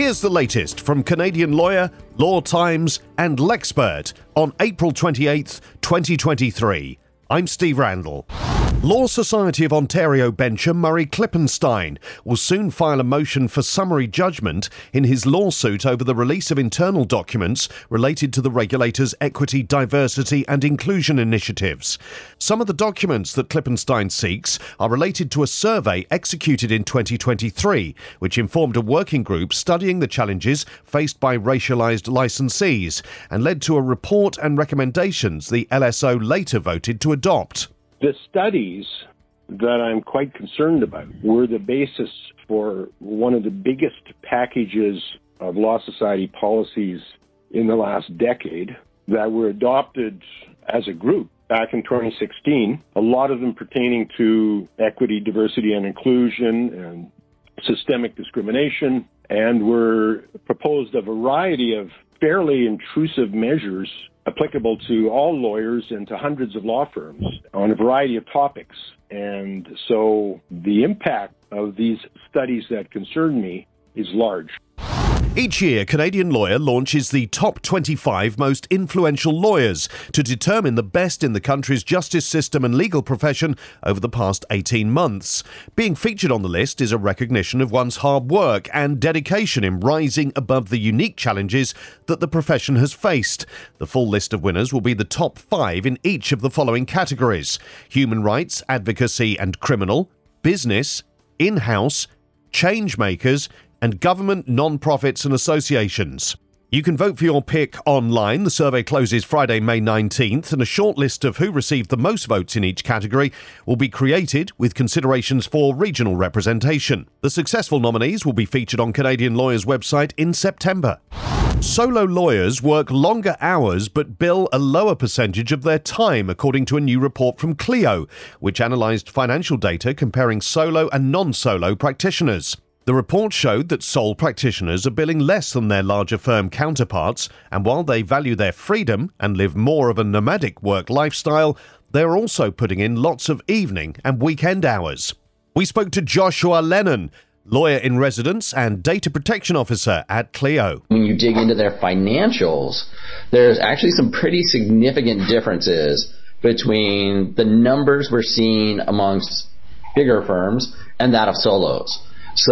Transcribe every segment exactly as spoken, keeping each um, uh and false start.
Here's the latest from Canadian Lawyer, Law Times and Lexpert on April twenty-eighth, twenty twenty-three. I'm Steve Randall. Law Society of Ontario bencher Murray Klippenstein will soon file a motion for summary judgment in his lawsuit over the release of internal documents related to the regulator's equity, diversity and inclusion initiatives. Some of the documents that Klippenstein seeks are related to a survey executed in twenty twenty-three, which informed a working group studying the challenges faced by racialised licensees and led to a report and recommendations the L S O later voted to adopt. The studies that I'm quite concerned about were the basis for one of the biggest packages of Law Society policies in the last decade that were adopted as a group back in twenty sixteen, a lot of them pertaining to equity, diversity, and inclusion and systemic discrimination, and were proposed a variety of fairly intrusive measures applicable to all lawyers and to hundreds of law firms on a variety of topics. And so the impact of these studies that concern me is large. Each year, Canadian Lawyer launches the top twenty-five most influential lawyers to determine the best in the country's justice system and legal profession over the past eighteen months. Being featured on the list is a recognition of one's hard work and dedication in rising above the unique challenges that the profession has faced. The full list of winners will be the top five in each of the following categories: human rights, advocacy and criminal, business, in-house, change makers, and government, non-profits and associations. You can vote for your pick online. The survey closes Friday, May nineteenth, and a short list of who received the most votes in each category will be created with considerations for regional representation. The successful nominees will be featured on Canadian Lawyer's website in September. Solo lawyers work longer hours but bill a lower percentage of their time, according to a new report from Clio, which analysed financial data comparing solo and non-solo practitioners. The report showed that sole practitioners are billing less than their larger firm counterparts, and while they value their freedom and live more of a nomadic work lifestyle, they're also putting in lots of evening and weekend hours. We spoke to Joshua Lennon, lawyer in residence and data protection officer at Clio. When you dig into their financials, there's actually some pretty significant differences between the numbers we're seeing amongst bigger firms and that of solos.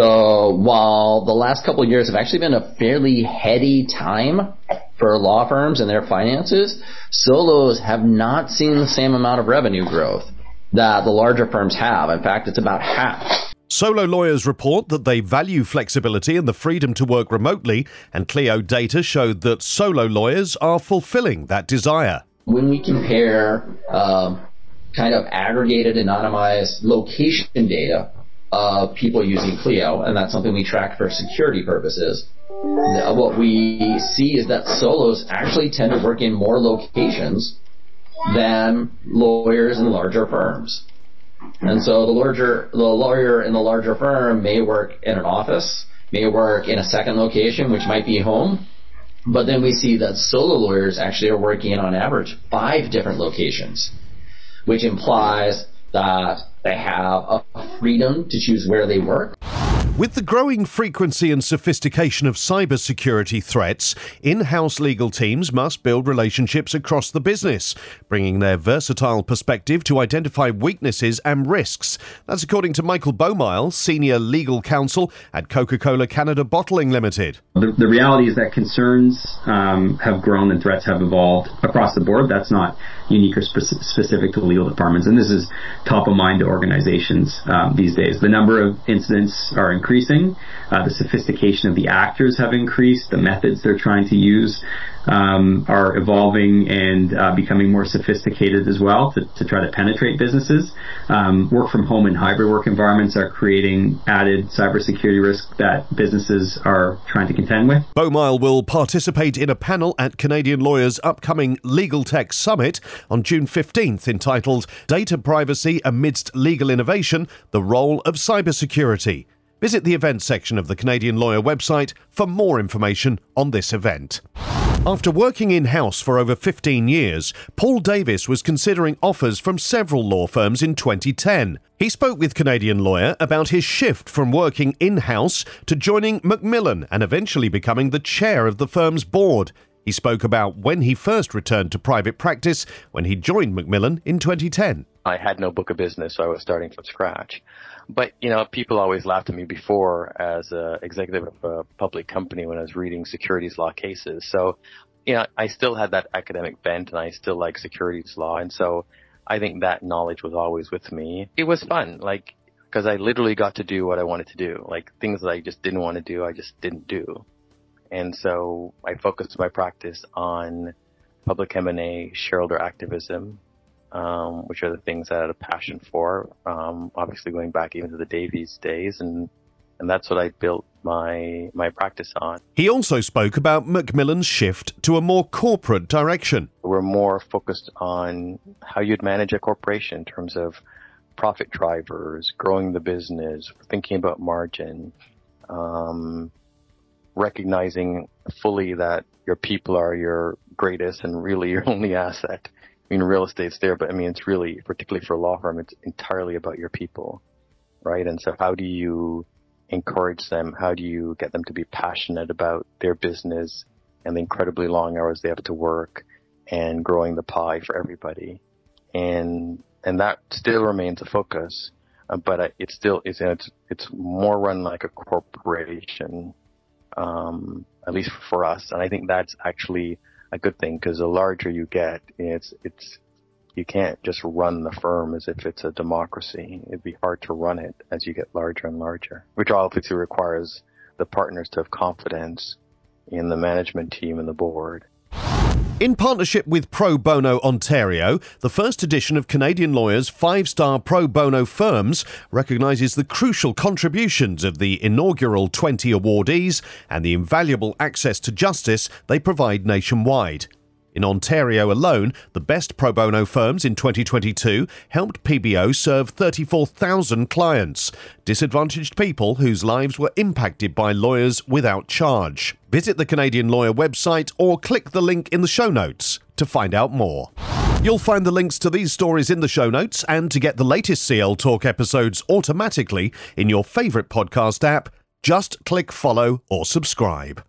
So while the last couple of years have actually been a fairly heady time for law firms and their finances, solos have not seen the same amount of revenue growth that the larger firms have. In fact, it's about half. Solo lawyers report that they value flexibility and the freedom to work remotely, and Clio data showed that solo lawyers are fulfilling that desire. When we compare uh, kind of aggregated, anonymized location data of people using Clio, and that's something we track for security purposes, what we see is that solos actually tend to work in more locations than lawyers in larger firms. And so the larger, the lawyer in the larger firm may work in an office, may work in a second location, which might be home, but then we see that solo lawyers actually are working in, on average, five different locations, which implies that they have a freedom to choose where they work. With the growing frequency and sophistication of cybersecurity threats, in-house legal teams must build relationships across the business, bringing their versatile perspective to identify weaknesses and risks. That's according to Michael Beaumile, Senior Legal Counsel at Coca-Cola Canada Bottling Limited. The, the reality is that concerns um, have grown and threats have evolved across the board. That's not unique or spe- specific to legal departments, and this is top of mind to organizations um, these days. The number of incidents are increasing. Uh, the sophistication of the actors have increased. The methods they're trying to use um, are evolving and uh, becoming more sophisticated as well to, to try to penetrate businesses. Um, work from home and hybrid work environments are creating added cybersecurity risk that businesses are trying to contend with. Beaumile will participate in a panel at Canadian Lawyer's upcoming Legal Tech Summit on June fifteenth entitled Data Privacy Amidst Legal Innovation, the Role of Cybersecurity. Visit the events section of the Canadian Lawyer website for more information on this event. After working in-house for over fifteen years, Paul Davis was considering offers from several law firms in twenty ten. He spoke with Canadian Lawyer about his shift from working in-house to joining Macmillan and eventually becoming the chair of the firm's board. He spoke about when he first returned to private practice when he joined Macmillan in twenty ten. I had no book of business, so I was starting from scratch. But, you know, people always laughed at me before as an executive of a public company when I was reading securities law cases. So, you know, I still had that academic bent and I still like securities law. And so I think that knowledge was always with me. It was fun, like, because I literally got to do what I wanted to do. Like, things that I just didn't want to do, I just didn't do. And so I focused my practice on public M and A, shareholder activism, um, which are the things that I had a passion for, um, obviously going back even to the Davies days. And, and that's what I built my my practice on. He also spoke about Macmillan's shift to a more corporate direction. We're more focused on how you'd manage a corporation in terms of profit drivers, growing the business, thinking about margin, um, recognizing fully that your people are your greatest and really your only asset. I mean, real estate's there, but I mean, it's really, particularly for a law firm, it's entirely about your people, right? And so how do you encourage them? How do you get them to be passionate about their business and the incredibly long hours they have to work and growing the pie for everybody? And and that still remains a focus, uh, but it still is, it's, it's more run like a corporation. Um, at least for us. And I think that's actually a good thing because the larger you get, it's, it's, you can't just run the firm as if it's a democracy. It'd be hard to run it as you get larger and larger, which obviously requires the partners to have confidence in the management team and the board. In partnership with Pro Bono Ontario, the first edition of Canadian Lawyer's five-star pro bono firms recognises the crucial contributions of the inaugural twenty awardees and the invaluable access to justice they provide nationwide. In Ontario alone, the best pro bono firms in twenty twenty-two helped P B O serve thirty-four thousand clients, disadvantaged people whose lives were impacted by lawyers without charge. Visit the Canadian Lawyer website or click the link in the show notes to find out more. You'll find the links to these stories in the show notes, and to get the latest C L Talk episodes automatically in your favourite podcast app, just click follow or subscribe.